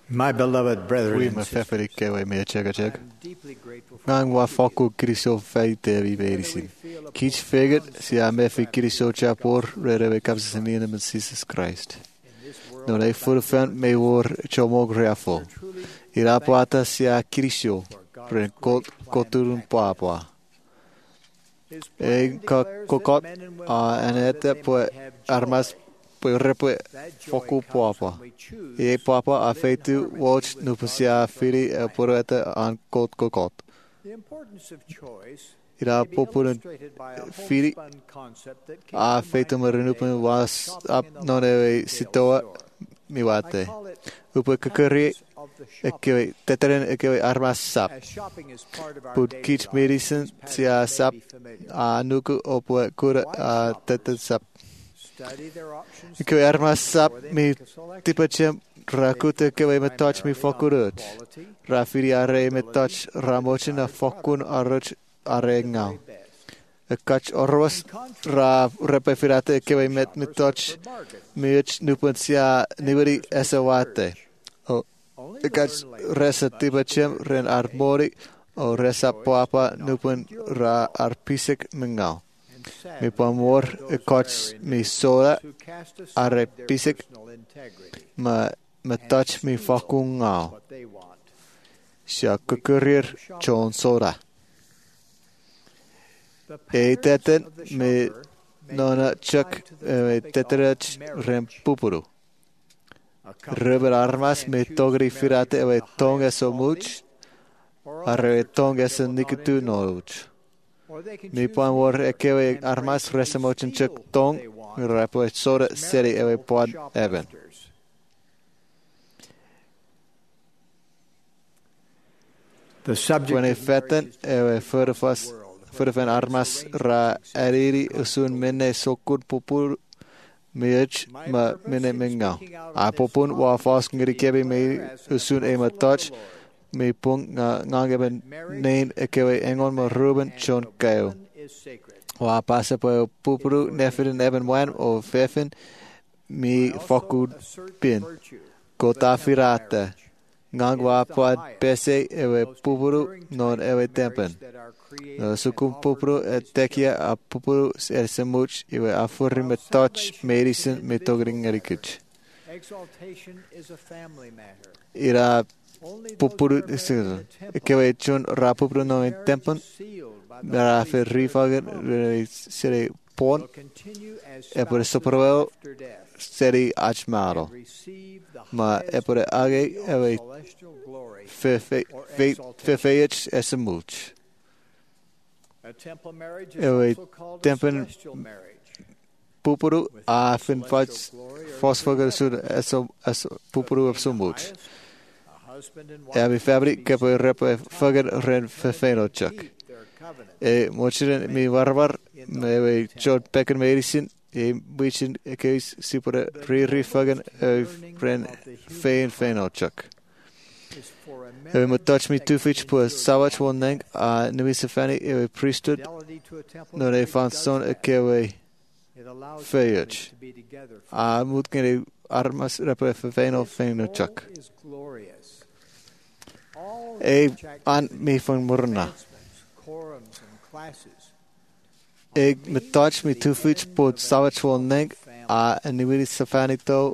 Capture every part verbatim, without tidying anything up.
My beloved brethren Ui and me sisters, feferi kewe me chega chega. I'm deeply grateful for Ngang wa foku kriso fei te vi verisin. Kich feget si a me fi kriso chapor rere we kapsasini in Jesus Christ. Non e furfan me wor chomog reafo. Ira pata si a kriso ren kot koturun papa. E ka kokot a anete po armas po repo foku papa. E papa a feitu watch nu pasia fili e poreta an kot kokot. the importance of choice. Ira may be popurun illustrated by a fili homespun concept that came a to mind feitu the other marenupen day was shopping up in the non local e retail sitoa store. I miwate. call it Upo kakari happiness of the e shopper. kewe teteren e kewe armas sap. As shopping is part of our Put daily kich lives, medicine these si a patterns sap may be familiar. a nuku opo kura a tetet sap. Study their options E kewe armas sap before they mi make a selection. tipacem rakute kewe me touch mi fokurut. Quality, Rafiri are me touch ramochin a fokun arroch are ngau. very best. E kach orwas ra repefirate e kewe met me touch miuch nupen sia niveri esawate. O Only e to kach learn later resa much tipacem is ren arbori o resa poapa nupen ra arpisek mengau. and sad Mi pamor e kach mi sola who cast aside are their pisek personal integrity, ma me touch mi fakun ngau. what they want. Sia kukurir chon soda. The E patterns teten of the me shopper may nona be chak applied to the topic teterach of marriage. rem pupuru. A couple Röber can armas me choose togri to marry firate from e the tonga highest so quality, much. or a Arre lesser tonga type se they will not nikitu enjoy. noruch. Or they can Mi choose pan war neither e kewe and armas bravely resamochin steal chuk what tong. they want Rapo e soda as seri e marital pod eben. shoplifters. The subject When e of marriage feten is e we furfas furfen armas ra eriri usun mene sokun pupur miuch ma mene mengau. A popun wa fas ngiri kebe me usun e ma touch. Mi pung nga ngangeben nein e kewe engon ma ruben chon keo. is sacred. Wa pasa po pupuru nefiden eben wan o fefen mi fokud pin. Kota firata. Ngang wa pod pese ewe pupuru non ewe tempen. No sukum pupuru e tekia a pupuru er semuch ewe afurri me touch medicine me togring erikuch. Exaltation is a family matter. Ira Only those pupuru who are married in the temple kewe chun ra pupuru no en marriage tempen. is sealed by the Ra Holy fer Spirit rifagen promise sere pon will continue as e por spouses soprovel after death seri achmaro. and receive the Ma e highest por age degree of ewe celestial glory. fe fe fe fe feich esemuch. A temple marriage is Ewe also called a tempen celestial marriage. pupuru a fin fach Celestial glory or fosfager sur eso eso pupuru of sumuch. highest, a husband and wife E abi fabri must ke be po repo e sealed fager ren fe fenochak. keep their covenant. E mochiren mi varvar me we chot pekken medicine e bichin e keis si por ri ri fagen e ren fein fenochak. Is for a E mo man touch me two taken fich po into savach one neng a nui se fani e priesthood fidelity to a temple no ne marriage fan does son e that. kewe It allows feuch. families to be together for a mut kene armas repo e feno This fenochak. role is glorious. All E church an activities, mi fan murna. advancements, quorums, and classes E me touch me two fich po savach one neng a nui se fani to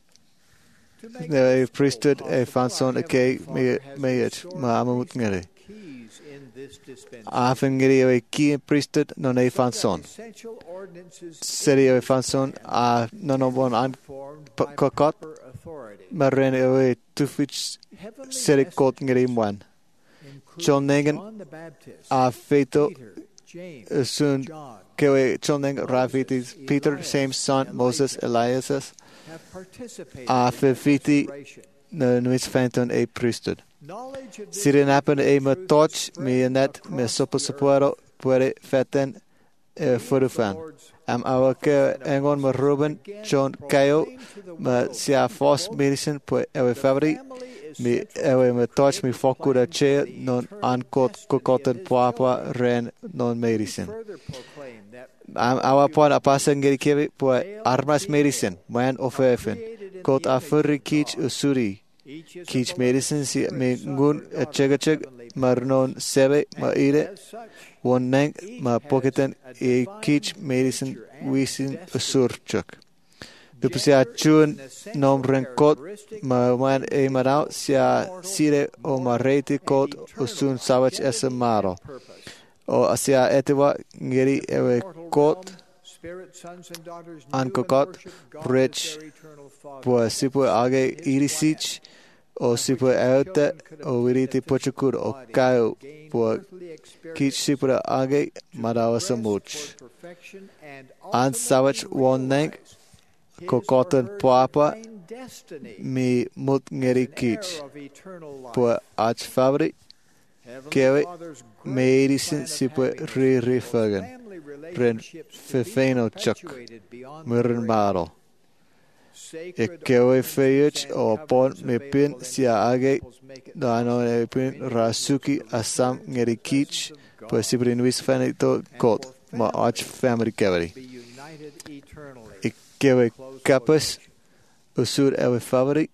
to make ne this priesthood role e possible, fan son our e ke Heavenly me Father has me restored ma amut priesthood ngere. keys in this dispensation. A fengeri e ki priesthood non e So fan that son. essential ordinances Seri in e this fan son plan a non o bon an performed p- by kokot proper authority. maren e two fich Heavenly seri kot ngeri messengers, mwan. including John Negan John the Baptist, A feito Peter, James, sun John, kewe choneng ravitis Peter same son Moses Elias have participated a in the fefiti restoration. no nuis fenton e priesthood. Knowledge of this Sirin apen e me truth toch is mi spread net across me the sopo earth. sopuero puere feten e furufan. Am awa ke engon me ruben John kayo me sia fos medicine pu ewe fabri mi ewe me toch mi fokura che non ankot kokoten puapa ren non medicine. Am awa pon a pasen geri kebe pu armas medicine man of efen kot a furri kich usuri Kich medicine si me ngun a chegacheg marnon sebe ma ire one nang ma pocketen e kich medicine wisin usurchuk. Dupusia chun nom renkot ma wan e marau sia sire o mareti kot usun savach esa maro. O asia etewa ngeri ewe kot ankokot rich po sipo age irisich o sipo eute o wiriti pochukur o kau po kich sipo age marawa samuch. An savach one nang kokotan papa mi mut ngeri kich po ach favori kewe medicine sipo ri ri fagan ren fefeno chuk muren baro e kewe feyuch o pon me pin sia age dano e pin rasuki asam ngeri kich po sipo nuis fanito kot ma ach family kewe e kewe kapas usur ewe favori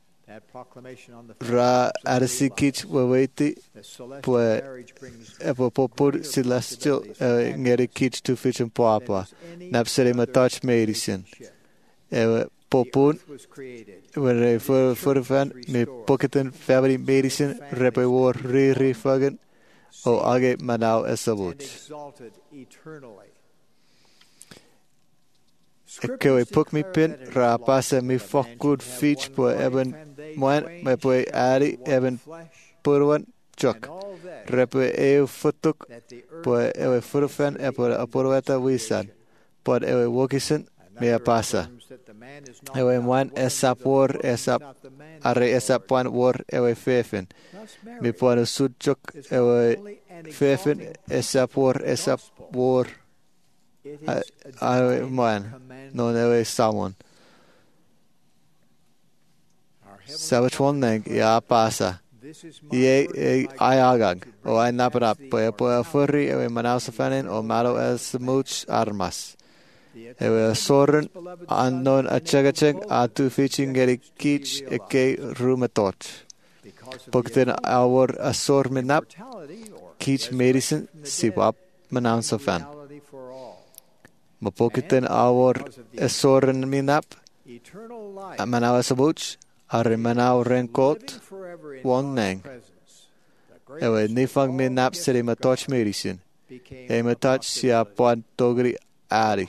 ra arsi kich waweti pue epo popur celestial ngeri kich tu fichum papa napsere ma touch medicine ewe popun were for for fan me pocketen family medicine repe war re re fagen o age manau esabuch Kewe puk mi pin ra pasa mi fokkud fich po eben moan me po ari eben purwan chok repe eu futuk po ewe furfen epo apurweta wisan pod ewe wokisen me pasa ewe moan esapor esap are esap poan war ewe fefen mi poan sud chok ewe fefen esapor esap war I man no ewe someone Savage one nang ya pasa ye ai agag o ai naprap po po furri ewe manausa fanen o malo es much armas ewe soren unknown achagachag atu fitching geri kich eke rumatoch pokten our assortment kich medicine sipap manausa fan Mapokiten our esoren minap, manaw sabuch, are manaw renkot, one nang. Ewe nifang minap siri matoch medicine. E matoch siya puan togri ari.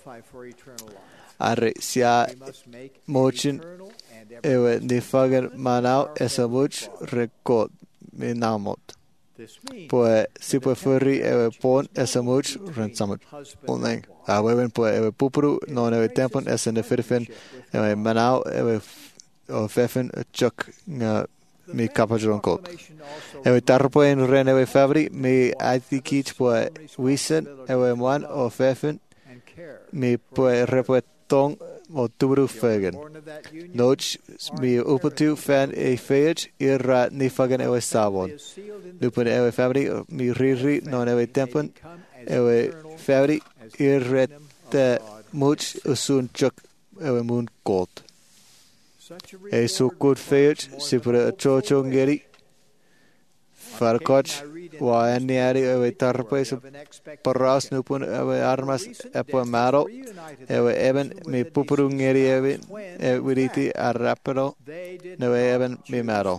Are siya mochin, ewe nifagan manaw esabuch renkot minamot. Poe si poe furri ewe pon esamuch rensamut oneng a wewen poe ewe pupuru non ewe tempon esen firfen ewe manau ewe o fefen chuk nga mi kapajron kot ewe tarpo en ren ewe favri mi ati kich poe wisen ewe moan o fefen mi poe repoe tong o tubru fegen noch mi uputu fan e feij irra ni fagen ewe savon Lupin ewe family mi riri non ewe tempon ewe family irrete much usun chuk ewe moon kot e so good feij sipre chocho ngeri farkoch wa aniari ewe tarpes paras nupun ewe armas epo maro ewe eben mi pupuru ngeri ewe e wiriti arrapero newe eben mi maro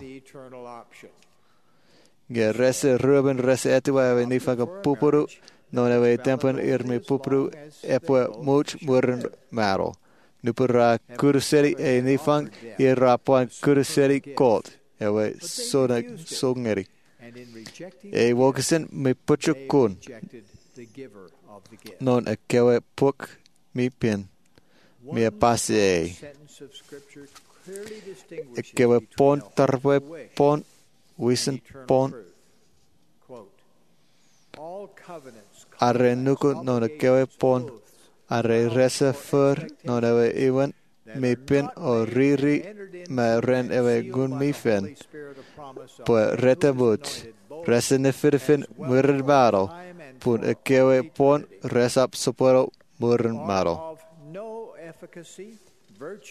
Ge rese ruben rese etua ewe nifaga pupuru non ewe tempen ir mi pupuru epo much muren maro nupura kuruseri e nifang irra poan kuruseri kot ewe sona songeri e wokisen mi puchukun non e kewe puk mi pin mi pase e kewe pon tarwe pon wisen pon arre nuku non e kewe pon arre resa fur non ewe iwan mi pin o riri me ren ewe gun mi fen po rete buch resa ne firfin muren maro pun e kewe pon resap suporo muren maro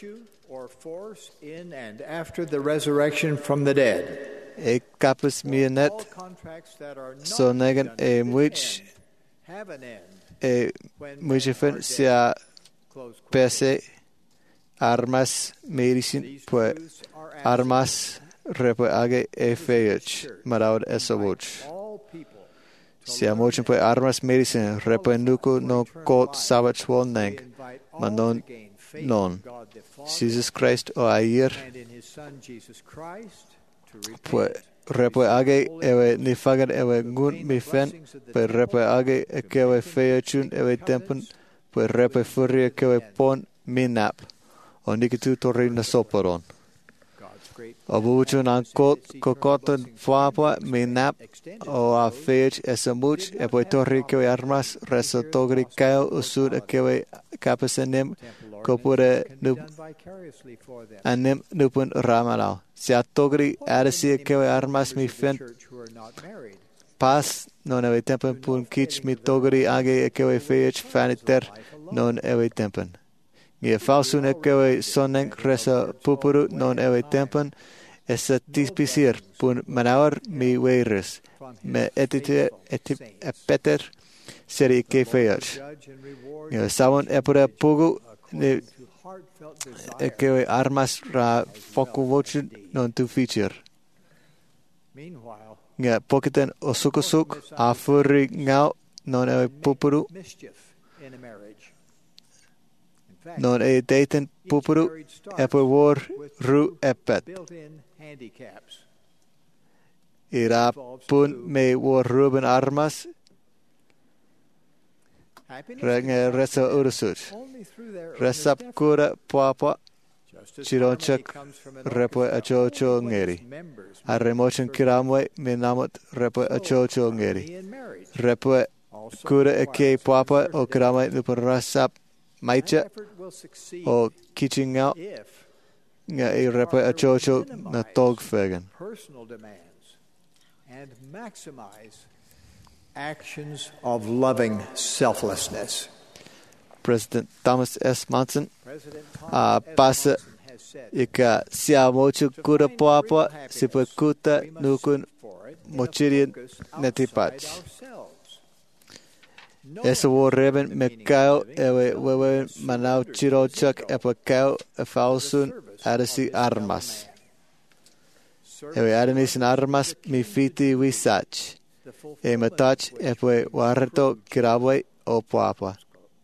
or force in and after the resurrection from the dead. E kapes mi net All contracts that are not so negen done to e this much end have an end e when much men fen are sia dead. Close quote. pese armas medicin These pue truths are armas repo age e feic maraud esovuch. all people to Sia learn mochen pue armas medicin repo nuku no kot savach We woneng invite all manon to gain faith in non God the Father Jesus Christ o air and in His Son Jesus Christ to pue repent, repo age ewe ni fagan ewe ngun mi fen pue repo age e kewe feicun ewe tempun pue repo furia kewe pon minap o nikitu torri na soporon. God's great O buchun an kot kokoton fapa minap o a feic esamuch e pue torri kewe armas reso togri kao usud e kewe kapesenem kopure nup done vicariously for them. anem nupun ramalao. Sia togri aresi kewe armas mi fen Church who are not married. pas non ewe tempen pun kich mi togri age e kewe feic faniter non ewe tempen. Ngie falsun e kewe soneng resa pupuru non ewe tempen esa tispisir pun manawar mi weiris me etite etip epeter seri ke feic. Judge and reward Ngie sawon epura pugu ne to heartfelt e desire. kewe armas ra foku vochun non tu feature. Meanwhile, Ngia pokiten osukusuk a furri ngau non ewe pupuru mischief in a marriage. In fact, non e daten pupuru marriage starts epe war with ru epet. built-in handicaps. Ira pun me war ruben armas Happiness renge can come resa to them urusut. only through their Resap earnest kura papa Just as chironchak harmony comes from an repo orchestra achocho only when ngeri. its members Arre mochen kiramwe me namot repo achocho ngeri. in marriage Repo also kura e requires ke papa o concerted kiramwe nupun rasap That maicha effort will succeed o kichingau if nga e repo achocho na togfegen. personal demands and maximize actions of loving selflessness. President Thomas S. Monson President a Thomas S. pasa Monson has said, ika sia mochu "To kura find papa real happiness, sipakuta we must nukun seek for it in a mochirian focus netipach. outside ourselves. No Esa one wo has reben the me meaning of kao living ewe until he wewe has manau surrendered chiro his chak ego epa kao e to the falsun service of arasi this fellow armas. man. Service Ewe aranis is armas akin mi to fiti duty, wisach. the E fulfillment matach of which epe brings warto true kirabwe o papa.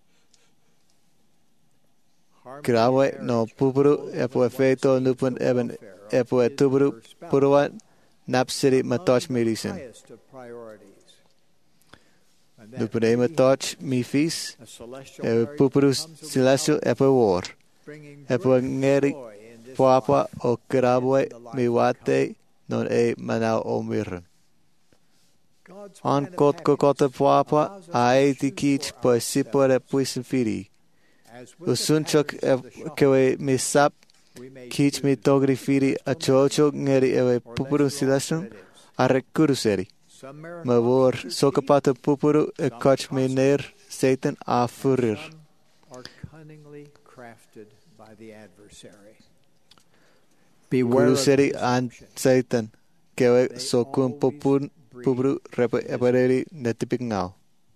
harmony in Kirabwe marriage no comes pupuru only epo when one feto seeks nupun the eben welfare of epo his or tuburu her spouse puruan napsiri among matach the medicine. highest of priorities. And that Nupun e lady, matach mi fis a celestial ewe marriage pupuru becomes a celestial reality, epo war. bringing Epo great ngeri joy in this papa life o kirabwe and in the life mi to wate non e manau o mirren. God's An plan of kot kokota happiness papa allows us to ai ti choose kich for po sipore ourselves. puisen firi. As with the Usunchok patterns of the shuffle, kewe mi sap we may kich mi choose togri firi a chocho ngeri ewe or pupuru lesser silastrum alternatives. arre kuruseri. Some merit Ma vor options sokapata pupuru e koch mi ner satan a furir. some are cunningly crafted by the adversary. Beware of Kuruseri the an deception. satan kewe They sokun always popun breed pupuru repe epareri netipik ngau.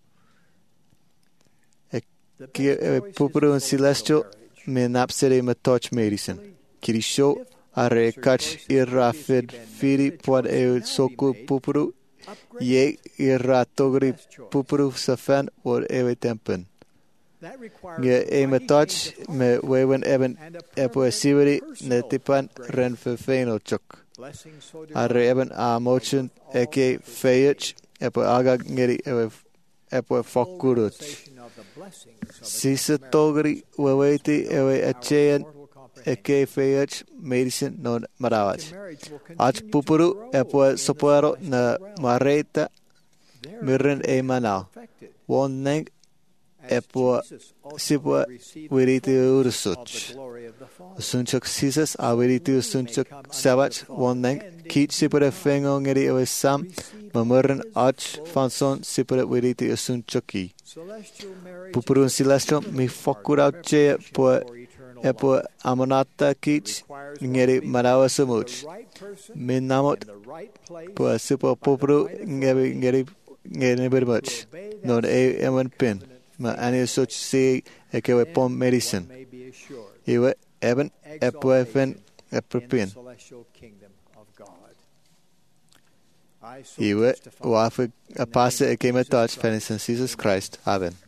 The Ki best ewe choice is pupuru a un silestio marriage. me napseri me toch medicine. Kirisho If arre lesser kach choices irra previously fed been made, firi the pod choice e now soku be made, pupuru upgrade ye it. irra togri Best choice. pupuru safen or ewe tempen. That requires Nge a e me mighty toch change of me heart wewen eben and a epo permanent siveri personal ne tipan upgrade. ren fefeno chok. Blessing so Arre divine eben a mochen all eke efforts feyech epo aga ngeri ewe epo full fokuruch. realization of the blessings of a Sisa marriage togri weweti ewe our achean mortal comprehension. eke feyech medicine non Such marawach. a marriage will Ach continue to pupuru grow epo in the sopuero celestial na realm. mareta There mirren it e will be manau. perfected, Won neng as epo Jesus ultimately sipua received the wiriti fullness of ursuch. the glory of the Father. Sunchok sisas a wiriti sunchok savach won neng kich sipure fengo ngeri ewe sam Receive mamurren his ach full fanson sipure wiriti sunchoki. celestial marriage Pupurun is a celestial mi pivotal part fokurau of che preparation po for eternal eternal e po life. amonata kich ngeri manawa samuch. The right person Min namot in the right place po sipo by the popru right ngeri authority ngeri ngeri bermuch. Non e eman pin. Ma ani such si e ke we pom medicine. may be assured Iwe eben e po efen e in the propin. celestial kingdom of God. I so Iwe testify wafe in the a passe name e of ke me Jesus touch Christ. fenisen Jesus Christ. Amen.